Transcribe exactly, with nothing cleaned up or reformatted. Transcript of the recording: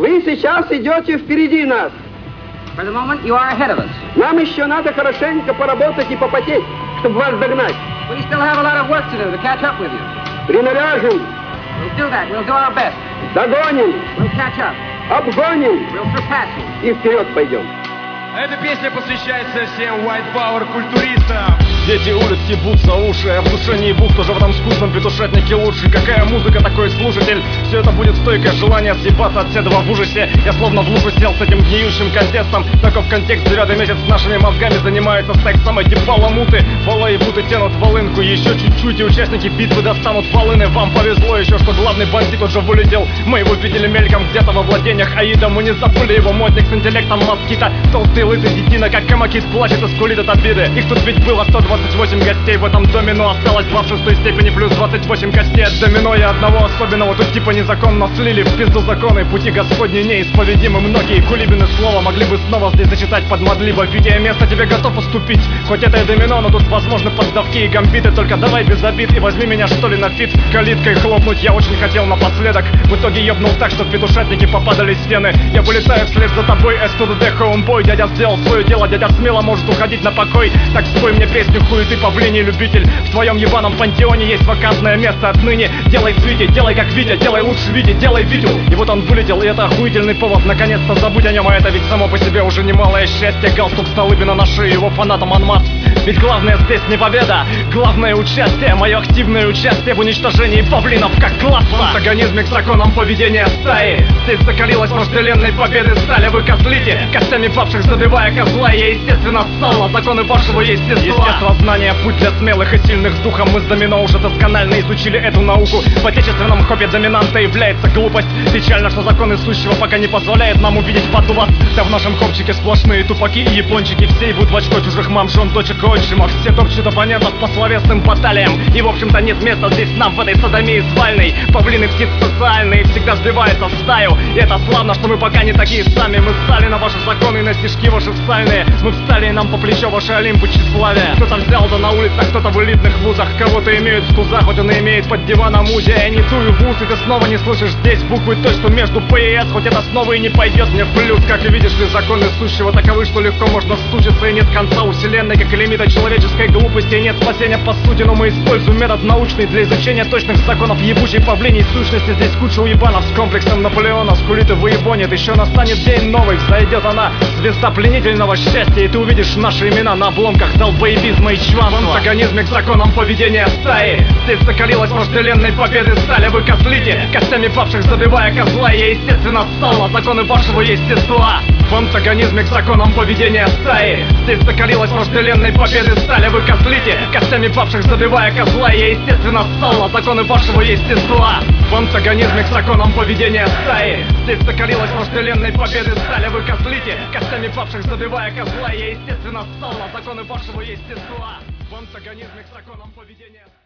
Вы сейчас идете впереди нас. For the moment, you are ahead of us. Нам еще надо хорошенько поработать и попотеть, чтобы вас догнать. We still have a lot of work to do to catch up with you. Приналяжем. We'll do that. We'll do our best. Догоним. We'll catch up. Обгоним. We'll surpass you. И вперед пойдем. Эта песня посвящается всем White Power культуристам. Дети улиц ебутся уши, а в душе не ебут, кто же в этом скучном петушатнике лучше. Какая музыка, такой слушатель. Все это будет стойкое желание съебаться от седова в ужасе. Я словно в лужу сел с этим гниющим контестом. Таков контекст, девятый месяц с нашими мозгами занимается сексом. Эти баламуты, балаебуты тянут волынку. Еще чуть-чуть и участники битвы достанут волыны. Вам повезло еще, что главный бандит уже вылетел. Мы его видели мельком где-то во владениях Аида. Мы не забыли его, модник с интеллектом москита. Толстый лысый детина, как камакит, плачет и скулит от обиды. Их тут ведь было сто двадцать восемь гостей в этом доме, но осталось два в шестой степени плюс двадцать восемь костей от домино. И одного особенного тут типа незаконно слили в пизду законы. Пути Господни неисповедимы. Многие кулибины слова могли бы снова здесь зачитать под Мадлиба. Витя, место тебе готов уступить. Хоть это и домино, но тут возможны поддавки и гамбиты. Только давай без обид и возьми меня что ли на фит. Калиткой хлопнуть я очень хотел напоследок. В итоге ебнул так, что петушатники попадали стены. Я вылетаю вслед за тобой, эс ту дэ homeboy. Дядя сделал свое дело, дядя смело может уходить на покой. Так спой мне песню, хуй ты павлиний любитель. В твоем ебаном пантеоне есть вакантное место отныне. Делай свити, делай как Витя, делай лучше Витя, делай Витю. И вот он вылетел, и это охуительный повод. Наконец-то забудь о нем, а это ведь само по себе уже немалое счастье. Галстук Столыпина на шее, его фанатам анмас. Ведь главное здесь не победа, главное участие. Мое активное участие в уничтожении павлинов как класса. В антагонизме к законам поведения стаи. Здесь закалилась вожделенной победы стали. Вы козлите, костями павших забивая козла. Я естественно ссал на законы вашего естества. Естествознание, путь для смелых и сильных духом. Мы с домино уже досконально изучили эту науку. В отечественном хопе доминанта является глупость. Печально, что законы сущего пока не позволяет нам увидеть под вас. Да в нашем хопчике сплошные тупаки и япончики. Все ебут в очко чужих мам, жен, дочек, отчимов. Все топчут оппонентов по словесным баталиям. И в общем-то нет места здесь нам в этой садомии свальной. Павлины птицы социальные всегда сбиваются в стаю. И это славно, что мы пока не такие сами. Мы ссали на ваши законы и на стишки ваши сальные. Мы встали и нам по плечо ваши олимпы тщеславия. Кто-то взял да на улицах, кто-то в элитных вузах. Кого-то имеют в тузах, хоть он и имеет под диваном узи. Я не тую вуз, и ты снова не слышишь здесь буквы точку между П и С. Хоть это снова и не пойдет мне в плюс. Как и видишь ли, законы сущего таковы, что легко можно сучиться. И нет конца у вселенной, как и лимита человеческой глупости. И нет спасения по сути, но мы используем метод научный для изучения точных законов ебучей павлиней сущности. Здесь куча уебанов с комплексом Наполеона. Скулит и выебонит, еще настанет день новый. Взойдет она, звезда пленительного счастья. И ты увидишь наши имена на обломках долбоебизма и чванства. В антагонизме к законам поведения стаи. Здесь закалилась вожделенной победы стали. Вы козлите, костями павших забивая козла. Я естественно ссал на законы вашего естества. В антагонизме к законам поведения стаи. Здесь закалилась вожделенной победы стали. Вы козлите, костями павших забивая козла. Я естественно ссал на законы вашего естества. В антагонизме к законам поведения стаи. Здесь закалилась вожделенной победы стали. Вы козлите, костями павших забивая козла. Я естественно ссал на законы вашего естества. В антагонизме к законам поведения.